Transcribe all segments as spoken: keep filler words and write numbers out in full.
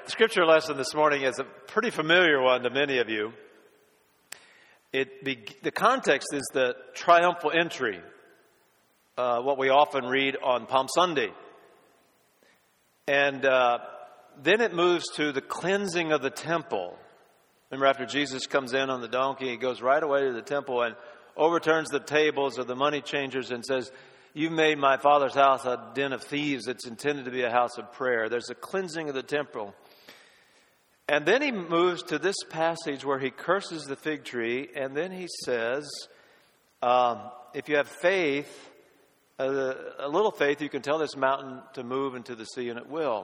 scripture lesson this morning is a pretty familiar one to many of you. It be, the context is the triumphal entry, uh, what we often read on Palm Sunday. And uh, then it moves to the cleansing of the temple. Remember, after Jesus comes in on the donkey, he goes right away to the temple and overturns the tables of the money changers and says, "You've made my Father's house a den of thieves. It's intended to be a house of prayer." There's a cleansing of the temple. And then he moves to this passage where he curses the fig tree. And then he says, um, if you have faith, a, a little faith, you can tell this mountain to move into the sea, and it will.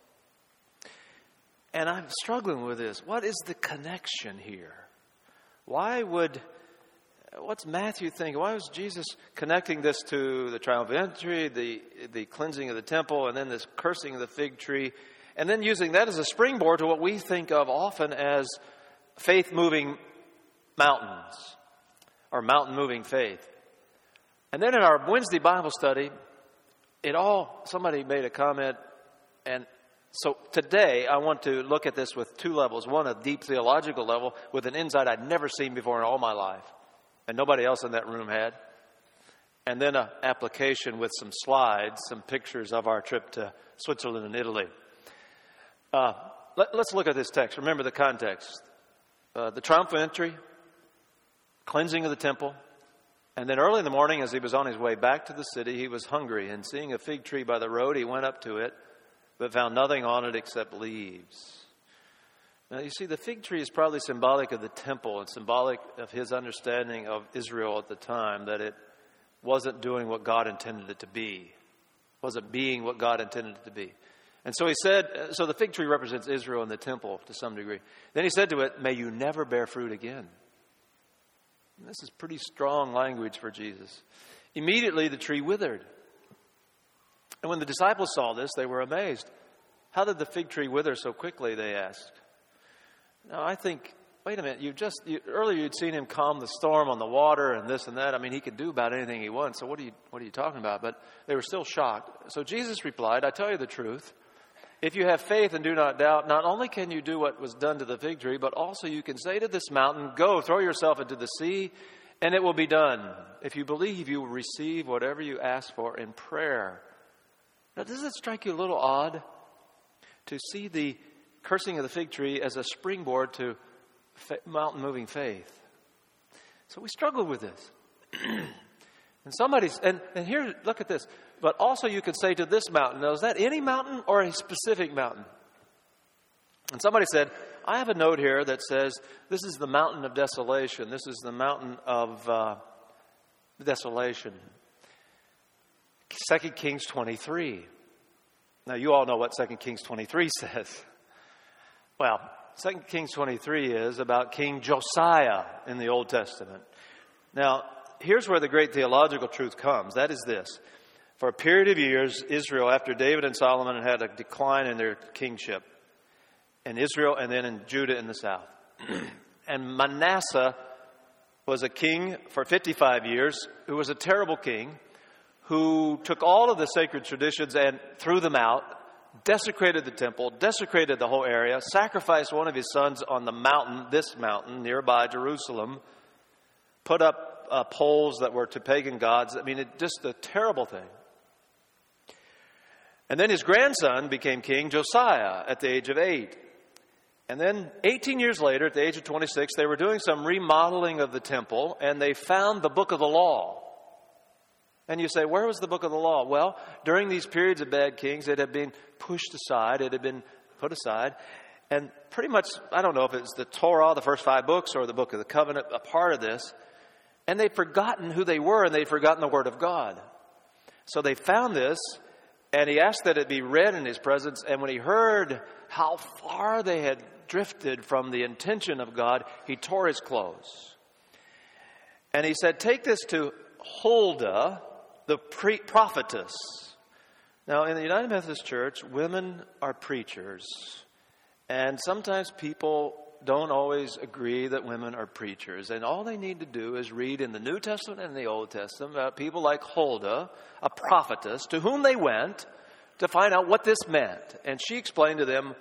And I'm struggling with this. What is the connection here? Why would... What's Matthew thinking? Why was Jesus connecting this to the triumphal entry, the, the cleansing of the temple, and then this cursing of the fig tree, and then using that as a springboard to what we think of often as faith-moving mountains, or mountain-moving faith? And then in our Wednesday Bible study, it all, somebody made a comment, and so today I want to look at this with two levels. One, a deep theological level with an insight I'd never seen before in all my life, and nobody else in that room had. And then an application with some slides, some pictures of our trip to Switzerland and Italy. Uh, let, let's look at this text. Remember the context. Uh, the triumphal entry, cleansing of the temple, and then early in the morning as he was on his way back to the city, he was hungry, and seeing a fig tree by the road, he went up to it, but found nothing on it except leaves. Now, you see, the fig tree is probably symbolic of the temple and symbolic of his understanding of Israel at the time, that it wasn't doing what God intended it to be, wasn't being what God intended it to be. And so he said, so the fig tree represents Israel and the temple to some degree. Then he said to it, "May you never bear fruit again." And this is pretty strong language for Jesus. Immediately the tree withered. And when the disciples saw this, they were amazed. "How did the fig tree wither so quickly?" they asked. Now, I think, wait a minute, you just, you, earlier you'd seen him calm the storm on the water and this and that. I mean, he could do about anything he wants, so what are you, what are you talking about? But they were still shocked. So Jesus replied, "I tell you the truth, if you have faith and do not doubt, not only can you do what was done to the fig tree, but also you can say to this mountain, 'Go, throw yourself into the sea,' and it will be done. If you believe, you will receive whatever you ask for in prayer." Now, does it strike you a little odd to see the cursing of the fig tree as a springboard to fa- mountain-moving faith? So we struggle with this. and somebody's, and, and here, look at this. "But also you could say to this mountain." Now, is that any mountain or a specific mountain? And somebody said, "I have a note here that says this is the mountain of desolation. This is the mountain of uh, desolation." Second Kings twenty-three. Now, you all know what Second Kings twenty-three says. Well, Second Kings twenty-three is about King Josiah in the Old Testament. Now, here's where the great theological truth comes. That is this. For a period of years, Israel, after David and Solomon, had a decline in their kingship. In Israel and then in Judah in the south. And Manasseh was a king for fifty-five years, who was a terrible king, who took all of the sacred traditions and threw them out, desecrated the temple, desecrated the whole area, sacrificed one of his sons on the mountain, this mountain, nearby Jerusalem, put up uh, poles that were to pagan gods. I mean, it, just a terrible thing. And then his grandson became king, Josiah, at the age of eight. And then eighteen years later, at the age of twenty-six, they were doing some remodeling of the temple, and they found the book of the law. And you say, where was the book of the law? Well, during these periods of bad kings, it had been pushed aside. It had been put aside. And pretty much, I don't know if it's the Torah, the first five books, or the book of the covenant, a part of this. And they'd forgotten who they were, and they'd forgotten the word of God. So they found this, and he asked that it be read in his presence. And when he heard how far they had drifted from the intention of God, he tore his clothes. And he said, "Take this to Huldah, the pre- prophetess." Now, in the United Methodist Church, women are preachers. And sometimes people don't always agree that women are preachers. And all they need to do is read in the New Testament and the Old Testament about people like Huldah, a prophetess, to whom they went to find out what this meant. And she explained to them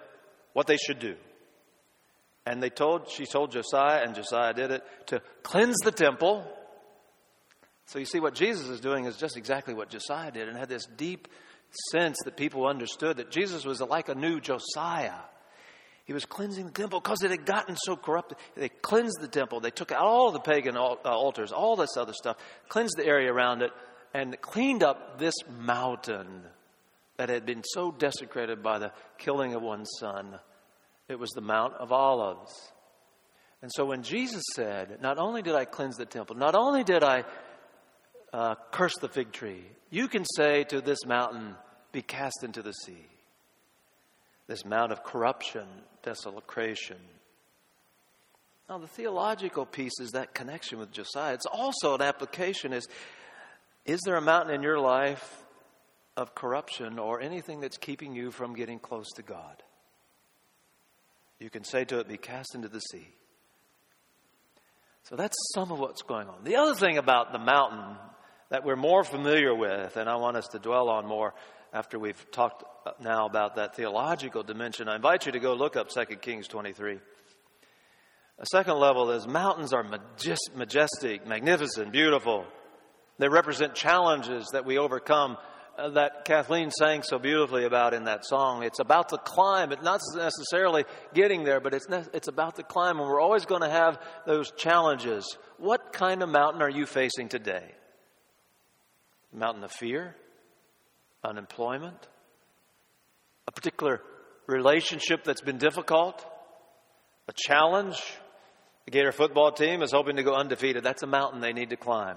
what they should do. And they told, she told Josiah, and Josiah did it, to cleanse the temple. So you see, what Jesus is doing is just exactly what Josiah did, and had this deep sense that people understood that Jesus was like a new Josiah. He was cleansing the temple because it had gotten so corrupted. They cleansed the temple. They took out all the pagan altars, all this other stuff, cleansed the area around it, and cleaned up this mountain that had been so desecrated by the killing of one son. It was the Mount of Olives. And so when Jesus said, not only did I cleanse the temple, not only did I uh, curse the fig tree, you can say to this mountain, be cast into the sea. This mount of corruption, desecration. Now the theological piece is that connection with Josiah. It's also an application is, is there a mountain in your life of corruption or anything that's keeping you from getting close to God? You can say to it, be cast into the sea. So that's some of what's going on. The other thing about the mountain that we're more familiar with, and I want us to dwell on more after we've talked now about that theological dimension, I invite you to go look up Second Kings twenty-three. A second level is mountains are majestic, magnificent, beautiful. They represent challenges that we overcome uh, that Kathleen sang so beautifully about in that song. It's about the climb. It's not necessarily getting there, but it's ne- it's about the climb, and we're always going to have those challenges. What kind of mountain are you facing today? Mountain of fear? Unemployment? A particular relationship that's been difficult? A challenge? The Gator football team is hoping to go undefeated. That's a mountain they need to climb.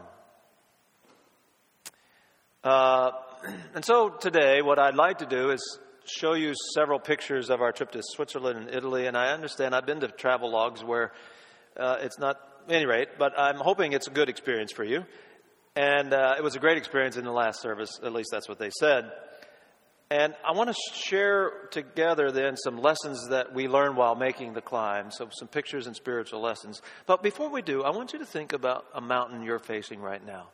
Uh, and so today, what I'd like to do is show you several pictures of our trip to Switzerland and Italy. And I understand I've been to travel logs where uh, it's not, at any rate, but I'm hoping it's a good experience for you. And uh, it was a great experience in the last service, at least that's what they said. And I want to share together then some lessons that we learned while making the climb, so some pictures and spiritual lessons. But before we do, I want you to think about a mountain you're facing right now.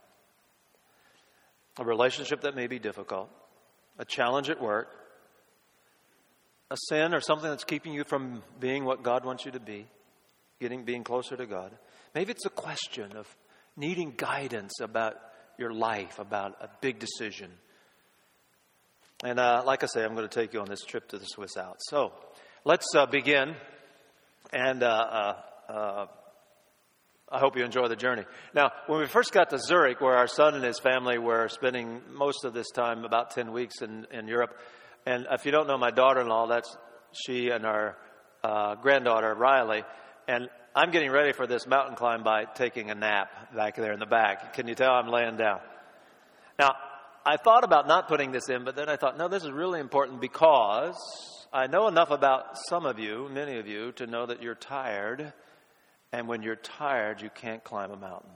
A relationship that may be difficult, a challenge at work, a sin or something that's keeping you from being what God wants you to be, getting being closer to God. Maybe it's a question of needing guidance about your life, about a big decision. And uh, like I say, I'm going to take you on this trip to the Swiss Alps. So let's uh, begin. And uh, uh, uh, I hope you enjoy the journey. Now, when we first got to Zurich, where our son and his family were spending most of this time, about ten weeks in, in Europe, and if you don't know my daughter-in-law, that's she and our uh, granddaughter, Riley, and I'm getting ready for this mountain climb by taking a nap back there in the back. Can you tell I'm laying down? Now, I thought about not putting this in, but then I thought, no, this is really important because I know enough about some of you, many of you, to know that you're tired. And when you're tired, you can't climb a mountain.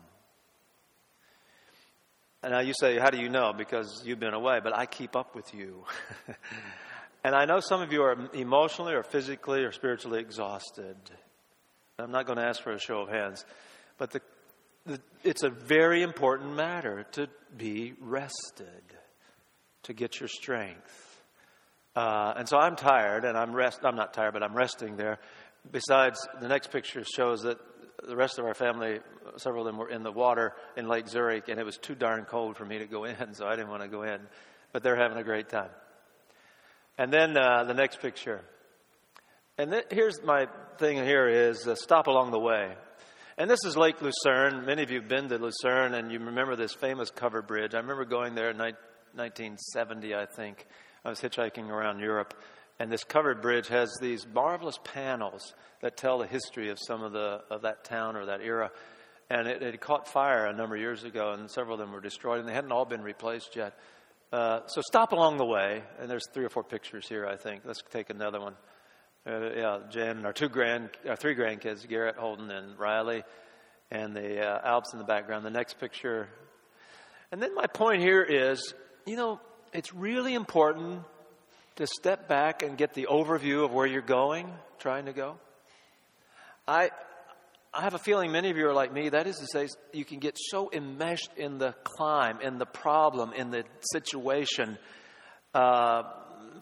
And now you say, how do you know? Because you've been away, but I keep up with you. And I know some of you are emotionally or physically or spiritually exhausted. I'm not going to ask for a show of hands, but the, the, it's a very important matter to be rested, to get your strength. Uh, and so I'm tired, and I'm rest. I'm not tired, but I'm resting there. Besides, the next picture shows that the rest of our family, several of them were in the water in Lake Zurich, and it was too darn cold for me to go in, so I didn't want to go in. But they're having a great time. And then uh, the next picture. And th- here's my thing here is uh, stop along the way. And this is Lake Lucerne. Many of you have been to Lucerne, and you remember this famous covered bridge. I remember going there in ni- nineteen seventy, I think. I was hitchhiking around Europe. And this covered bridge has these marvelous panels that tell the history of some of the of that town or that era. And it, it caught fire a number of years ago, and several of them were destroyed, and they hadn't all been replaced yet. Uh, so stop along the way. And there's three or four pictures here, I think. Let's take another one. Uh, yeah, Jen and our two grand, our three grandkids, Garrett, Holden, and Riley, and the uh, Alps in the background. The next picture. And then my point here is, you know, it's really important to step back and get the overview of where you're going, trying to go. I I have a feeling many of you are like me. That is to say, you can get so enmeshed in the climb, in the problem, in the situation. Uh,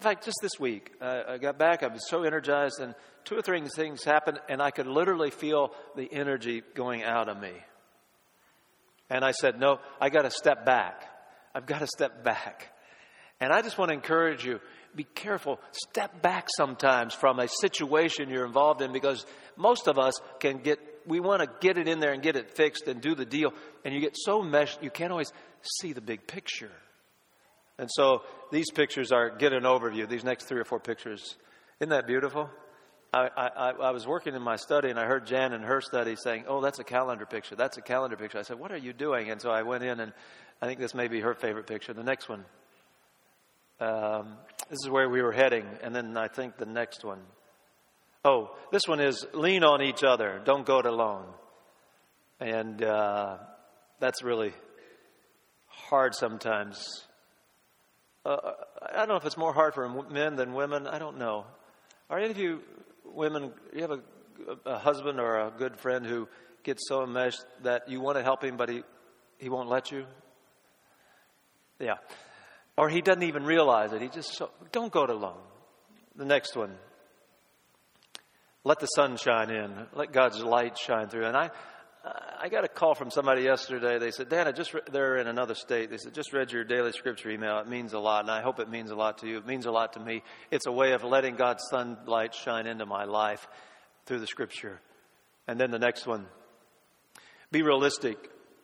fact, just this week, uh, I got back, I was so energized, and two or three things happened, and I could literally feel the energy going out of me. And I said, no, I got to step back. I've got to step back. And I just want to encourage you, be careful. Step back sometimes from a situation you're involved in, because most of us can get, we want to get it in there and get it fixed and do the deal. And you get so meshed, you can't always see the big picture. And so these pictures are, get an overview, these next three or four pictures. Isn't that beautiful? I, I, I was working in my study, and I heard Jan in her study saying, oh, that's a calendar picture. That's a calendar picture. I said, what are you doing? And so I went in, and I think this may be her favorite picture. The next one. Um, this is where we were heading. And then I think the next one. Oh, this one is lean on each other. Don't go it alone. And uh, that's really hard sometimes. Uh, I don't know if it's more hard for men than women. I don't know. Are any of you women, you have a, a husband or a good friend who gets so enmeshed that you want to help him, but he, he won't let you? Yeah. Or he doesn't even realize it. He just, so, don't go it alone. The next one. Let the sun shine in. Let God's light shine through. And I, I got a call from somebody yesterday. They said, Dan, I just re-, they're in another state. They said, just read your daily scripture email. It means a lot, and I hope it means a lot to you. It means a lot to me. It's a way of letting God's sunlight shine into my life through the scripture. And then the next one. Be realistic.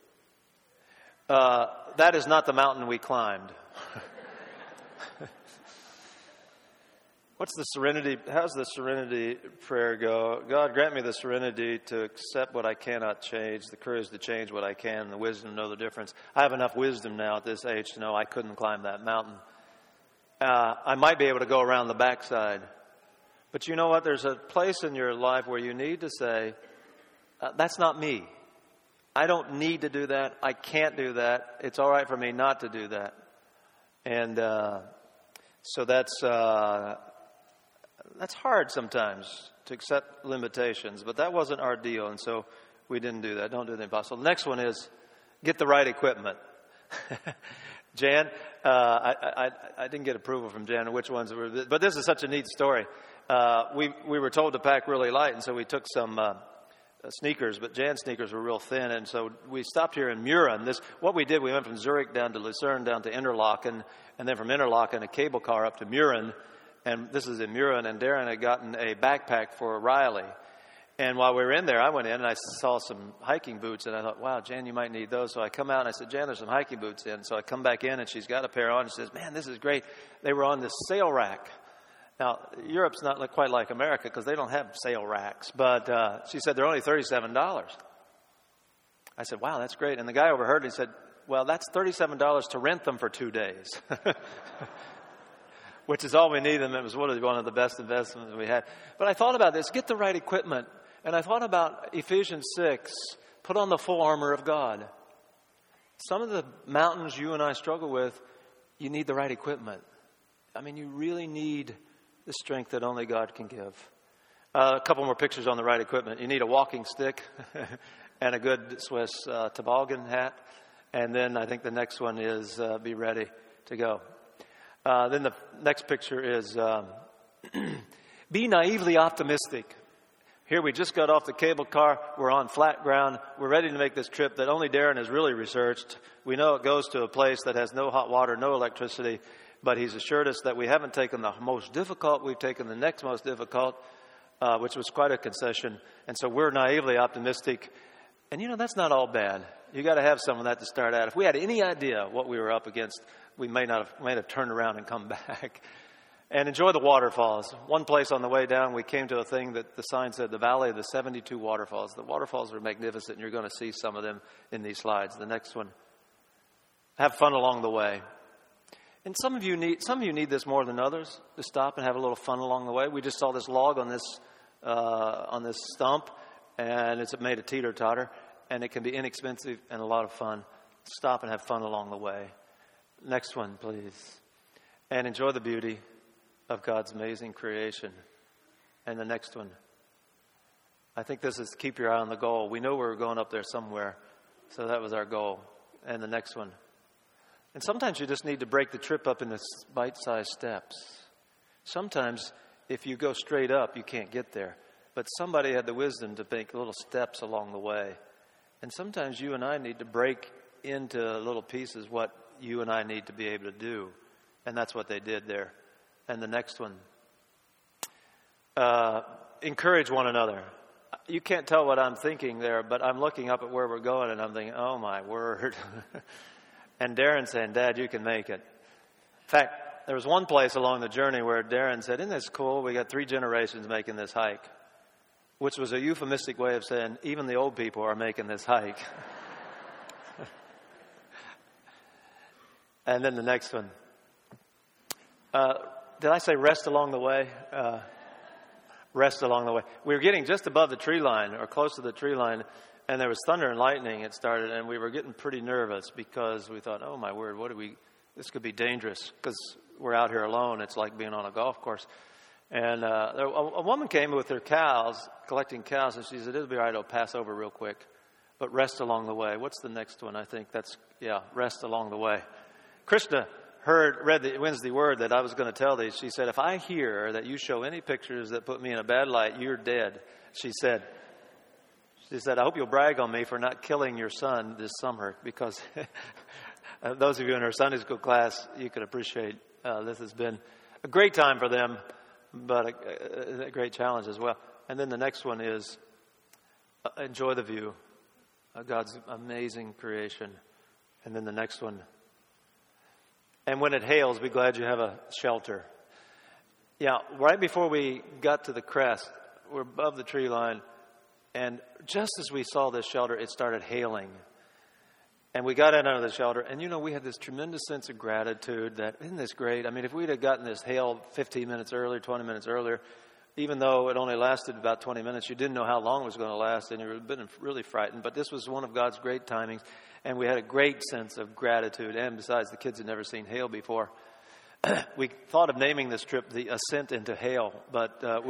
Uh, that is not the mountain we climbed. What's the serenity? How's the serenity prayer go? God, grant me the serenity to accept what I cannot change, the courage to change what I can, and the wisdom to know the difference. I have enough wisdom now at this age to know I couldn't climb that mountain. Uh, I might be able to go around the backside. But you know what? There's a place in your life where you need to say, uh, that's not me. I don't need to do that. I can't do that. It's all right for me not to do that. And uh, so that's... Uh, That's hard sometimes to accept limitations, but that wasn't our deal, and so we didn't do that. Don't do the impossible. The next one is get the right equipment. Jan, uh, I, I, I didn't get approval from Jan on which ones were, but this is such a neat story. Uh, we we were told to pack really light, and so we took some uh, sneakers, but Jan's sneakers were real thin, and so we stopped here in Mürren. This what we did. We went from Zurich down to Lucerne, down to Interlaken, and then from Interlaken a cable car up to Mürren. And this is in Mürren, and Darren had gotten a backpack for Riley. And while we were in there, I went in and I saw some hiking boots, and I thought, wow, Jan, you might need those. So I come out and I said, Jan, there's some hiking boots in. So I come back in, and she's got a pair on. She says, man, this is great. They were on this sale rack. Now, Europe's not quite like America because they don't have sale racks. But uh, she said, they're only thirty-seven dollars. I said, wow, that's great. And the guy overheard it. He said, well, that's thirty-seven dollars to rent them for two days. Which is all we need, and it was one of the best investments we had. But I thought about this, get the right equipment. And I thought about Ephesians six, put on the full armor of God. Some of the mountains you and I struggle with, you need the right equipment. I mean, you really need the strength that only God can give. Uh, a couple more pictures on the right equipment. You need a walking stick and a good Swiss uh, toboggan hat. And then I think the next one is uh, be ready to go. Uh, then the next picture is um, be naively optimistic. Here we just got off the cable car. We're on flat ground. We're ready to make this trip that only Darren has really researched. We know it goes to a place that has no hot water, no electricity, but he's assured us that we haven't taken the most difficult. We've taken the next most difficult, uh, which was quite a concession. And so we're naively optimistic. And, you know, that's not all bad. You got to have some of that to start out. If we had any idea what we were up against, we may not have, may have turned around and come back. And enjoy the waterfalls. One place on the way down, we came to a thing that the sign said, the Valley of the seventy-two Waterfalls. The waterfalls are magnificent, and you're going to see some of them in these slides. The next one. Have fun along the way. And some of you need some of you need this more than others, to stop and have a little fun along the way. We just saw this log on this uh, on this stump, and it's made a teeter-totter, and it can be inexpensive and a lot of fun. Stop and have fun along the way. Next one, please. And enjoy the beauty of God's amazing creation. And the next one. I think this is keep your eye on the goal. We know we were going up there somewhere, so that was our goal. And the next one. And sometimes you just need to break the trip up into bite-sized steps. Sometimes if you go straight up, you can't get there. But somebody had the wisdom to make little steps along the way. And sometimes you and I need to break into little pieces what you and I need to be able to do. And that's what they did there. And the next one. Uh, encourage one another. You can't tell what I'm thinking there, but I'm looking up at where we're going and I'm thinking, oh my word. And Darren saying, Dad, you can make it. In fact, there was one place along the journey where Darren said, isn't this cool? We got three generations making this hike, which was a euphemistic way of saying even the old people are making this hike. And then the next one. Uh, did I say rest along the way? Uh, rest along the way. We were getting just above the tree line or close to the tree line, and there was thunder and lightning. It started, and we were getting pretty nervous because we thought, oh, my word, what do we, this could be dangerous because we're out here alone. It's like being on a golf course. And uh, there, a, a woman came with her cows, collecting cows, and she said, it'll be all right, I'll pass over real quick. But rest along the way. What's the next one? I think that's, yeah, rest along the way. Krishna heard, read the Wednesday word that I was going to tell these. She said, if I hear that you show any pictures that put me in a bad light, you're dead. She said, she said, I hope you'll brag on me for not killing your son this summer, because those of you in our Sunday school class, you could appreciate uh, this has been a great time for them, but a, a great challenge as well. And then the next one is uh, enjoy the view of God's amazing creation. And then the next one, and when it hails, be glad you have a shelter. Yeah, right before we got to the crest, we're above the tree line, and just as we saw this shelter, it started hailing. And we got in under the shelter, and you know, we had this tremendous sense of gratitude that, isn't this great? I mean, if we'd have gotten this hail fifteen minutes earlier, twenty minutes earlier, even though it only lasted about twenty minutes, you didn't know how long it was going to last, and you would have been really frightened. But this was one of God's great timings, and we had a great sense of gratitude. And besides, the kids had never seen hail before. We thought of naming this trip the Ascent into Hail, but uh,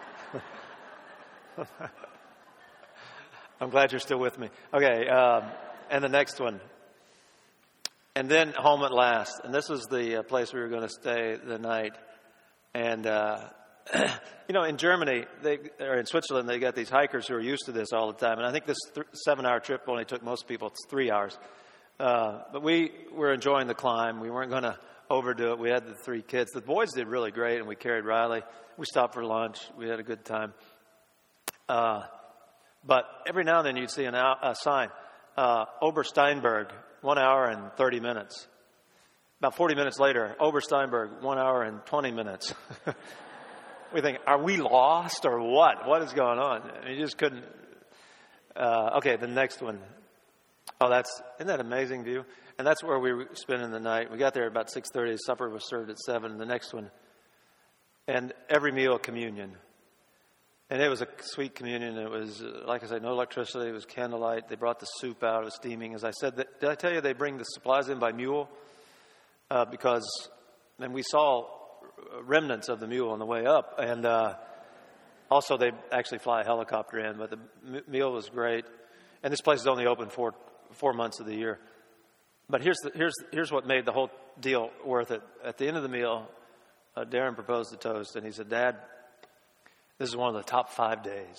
I'm glad you're still with me. Okay, um, and the next one. And then home at last. And this was the uh, place we were going to stay the night. And, uh, you know, in Germany, they, or in Switzerland, they got these hikers who are used to this all the time. And I think this th- seven-hour trip only took most people it's three hours. Uh, but we were enjoying the climb. We weren't going to overdo it. We had the three kids. The boys did really great, and we carried Riley. We stopped for lunch. We had a good time. Uh, but every now and then you'd see an out, a sign, uh, Obersteinberg, one hour and thirty minutes. About forty minutes later, Obersteinberg, one hour and twenty minutes. We think, are we lost or what? What is going on? You just couldn't. Uh, okay, the next one. Oh, that's, isn't that amazing view? And that's where we were spending the night. We got there about six thirty. Supper was served at seven. The next one. And every meal, communion. And it was a sweet communion. It was, uh, like I said, no electricity. It was candlelight. They brought the soup out. It was steaming. As I said, that, did I tell you they bring the supplies in by mule? Uh, because, and we saw remnants of the mule on the way up. And uh, also they actually fly a helicopter in. But the m- meal was great. And this place is only open for four months of the year. But here's the, here's here's what made the whole deal worth it. At the end of the meal, uh, Darren proposed a toast, and he said, Dad, this is one of the top five days.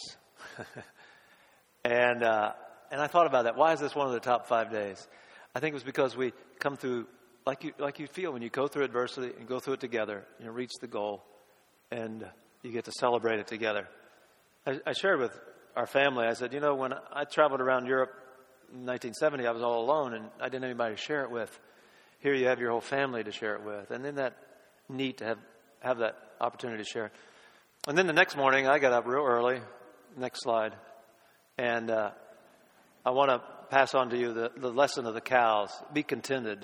and uh, and I thought about that. Why is this one of the top five days? I think it was because we come through, like you like you feel when you go through adversity and go through it together, you reach the goal, and you get to celebrate it together. I, I shared with our family, I said, you know, when I traveled around Europe in nineteen seventy, I was all alone, and I didn't have anybody to share it with. Here you have your whole family to share it with. And isn't that neat to have, have that opportunity to share? And then the next morning, I got up real early. Next slide. And uh, I want to pass on to you the, the lesson of the cows. Be contented.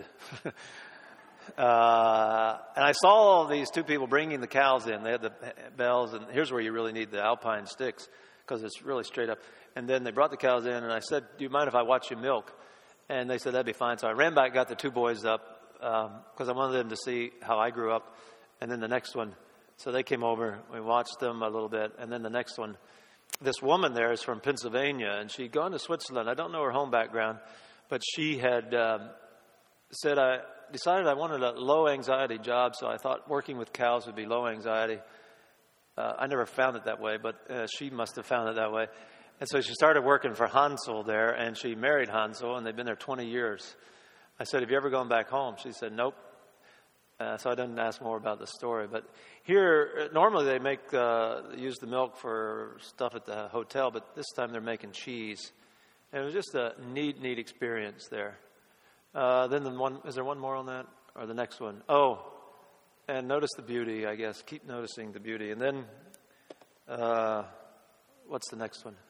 uh, and I saw these two people bringing the cows in. They had the bells, and here's where you really need the alpine sticks, because it's really straight up. And then they brought the cows in, and I said, do you mind if I watch you milk? And they said, that'd be fine. So I ran back, got the two boys up, because um, I wanted them to see how I grew up. And then the next one, so they came over. We watched them a little bit. And then the next one, this woman there is from Pennsylvania, and she'd gone to Switzerland. I don't know her home background, but she had um, said, I, decided I wanted a low anxiety job, so I thought working with cows would be low anxiety. Uh, I never found it that way, but uh, she must have found it that way. And so she started working for Hansel there, and she married Hansel, and they've been there twenty years. I said, have you ever gone back home? She said, nope. Uh, so I didn't ask more about the story. But here, normally they make uh, use the milk for stuff at the hotel, but this time they're making cheese. And it was just a neat, neat experience there. Uh, then the one, is there one more on that? Or the next one? Oh, and notice the beauty, I guess. Keep noticing the beauty. And then, uh, what's the next one?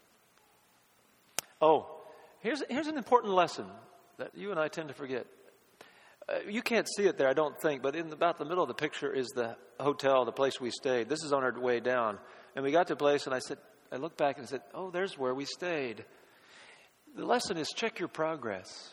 Oh, here's here's an important lesson that you and I tend to forget. Uh, you can't see it there, I don't think, but in about the middle of the picture is the hotel, the place we stayed. This is on our way down. And we got to a place, and I said, I looked back and said, oh, there's where we stayed. The lesson is check your progress.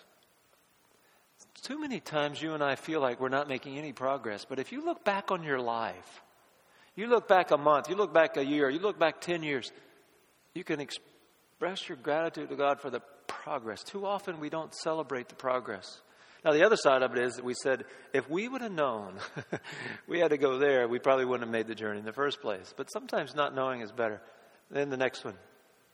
Too many times you and I feel like we're not making any progress, but if you look back on your life, you look back a month, you look back a year, you look back ten years, you can express your gratitude to God for the progress. Too often we don't celebrate the progress. Now, the other side of it is that we said, if we would have known we had to go there, we probably wouldn't have made the journey in the first place. But sometimes not knowing is better. Then the next one.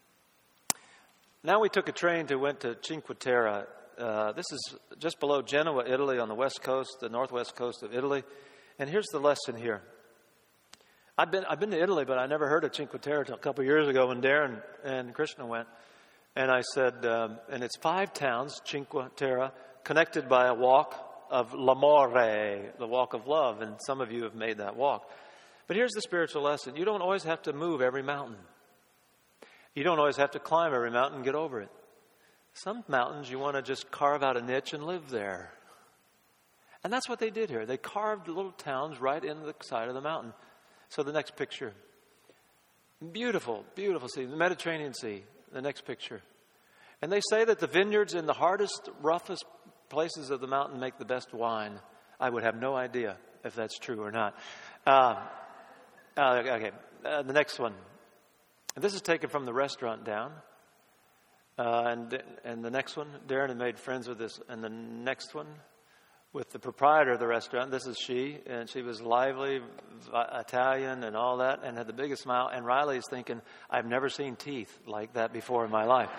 Now we took a train to went to Cinque Terre. Uh, this is just below Genoa, Italy, on the west coast, the northwest coast of Italy. And here's the lesson here. I've been I've been to Italy, but I never heard of Cinque Terre until a couple of years ago when Darren and Krishna went. And I said, um, and it's five towns, Cinque Terre, connected by a walk of l'amore, the walk of love. And some of you have made that walk. But here's the spiritual lesson. You don't always have to move every mountain. You don't always have to climb every mountain and get over it. Some mountains you want to just carve out a niche and live there. And that's what they did here. They carved little towns right into the side of the mountain. So the next picture. Beautiful, beautiful sea. The Mediterranean Sea. The next picture. And they say that the vineyards in the hardest, roughest places of the mountain make the best wine. I would have no idea if that's true or not. Uh, uh, okay, uh, the next one. This is taken from the restaurant down. Uh, and and the next one, Darren had made friends with this. And the next one, with the proprietor of the restaurant. This is she, and she was lively, Italian and all that, and had the biggest smile. And Riley's thinking, I've never seen teeth like that before in my life.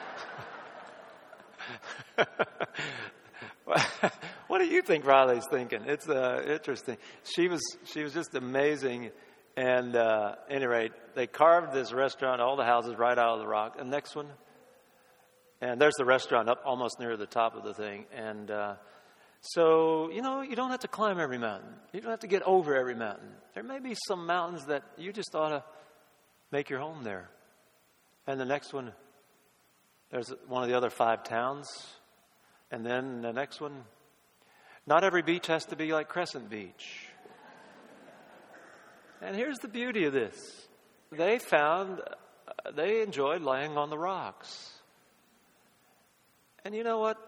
What do you think Riley's thinking? It's uh, interesting. She was she was just amazing. And uh, at any rate, they carved this restaurant, all the houses right out of the rock. And next one. And there's the restaurant up almost near the top of the thing. And uh, so, you know, you don't have to climb every mountain. You don't have to get over every mountain. There may be some mountains that you just ought to make your home there. And the next one, there's one of the other five towns. And then the next one, not every beach has to be like Crescent Beach. And here's the beauty of this. They found, uh, they enjoyed laying on the rocks. And you know what?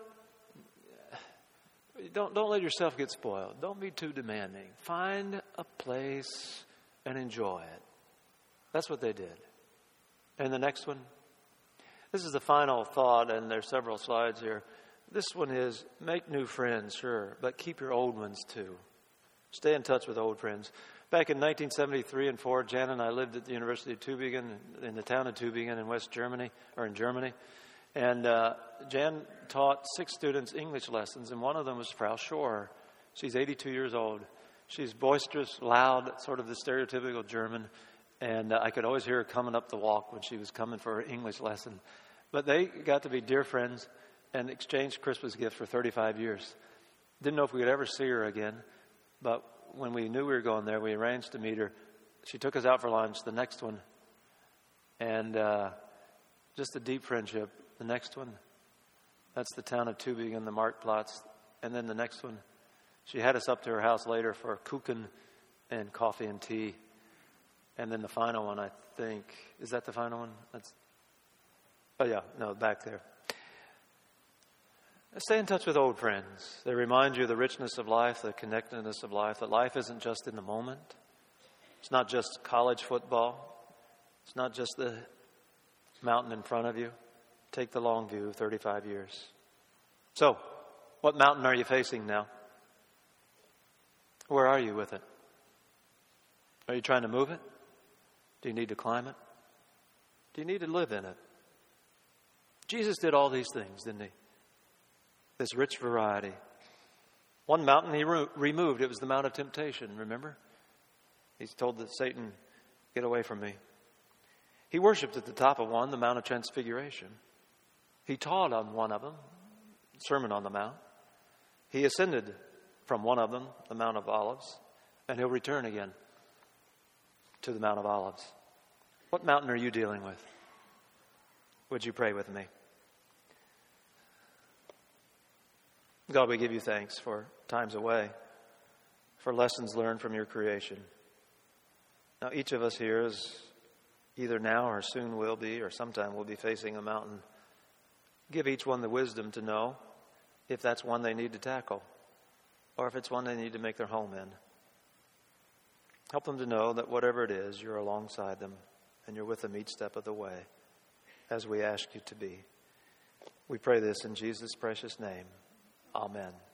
Don't don't let yourself get spoiled. Don't be too demanding. Find a place and enjoy it. That's what they did. And the next one. This is the final thought, and there's several slides here. This one is make new friends, sure, but keep your old ones too. Stay in touch with old friends. Back in nineteen seventy-three and four, Jan and I lived at the University of Tübingen, in the town of Tübingen in West Germany, or in Germany. And uh, Jan taught six students English lessons, and one of them was Frau Schor. She's eighty-two years old. She's boisterous, loud, sort of the stereotypical German. And uh, I could always hear her coming up the walk when she was coming for her English lesson. But they got to be dear friends and exchanged Christmas gifts for thirty-five years. Didn't know if we could ever see her again, but when we knew we were going there, we arranged to meet her. She took us out for lunch, the next one. And uh, just a deep friendship. The next one, that's the town of Tübingen, the Marktplatz. And then the next one, she had us up to her house later for Kuchen and coffee and tea. And then the final one, I think, is that the final one? That's, oh yeah, no, back there. Stay in touch with old friends. They remind you of the richness of life, the connectedness of life, that life isn't just in the moment. It's not just college football. It's not just the mountain in front of you. Take the long view, thirty-five years. So, what mountain are you facing now? Where are you with it? Are you trying to move it? Do you need to climb it? Do you need to live in it? Jesus did all these things, didn't he? This rich variety. One mountain he re- removed. It was the Mount of Temptation, remember? He's told that Satan, get away from me. He worshiped at the top of one, the Mount of Transfiguration. He taught on one of them, Sermon on the Mount. He ascended from one of them, the Mount of Olives, and he'll return again to the Mount of Olives. What mountain are you dealing with? Would you pray with me? God, we give you thanks for times away, for lessons learned from your creation. Now, each of us here is either now or soon will be, or sometime will be facing a mountain. Give each one the wisdom to know if that's one they need to tackle, or if it's one they need to make their home in. Help them to know that whatever it is, you're alongside them, and you're with them each step of the way, as we ask you to be. We pray this in Jesus' precious name. Amen.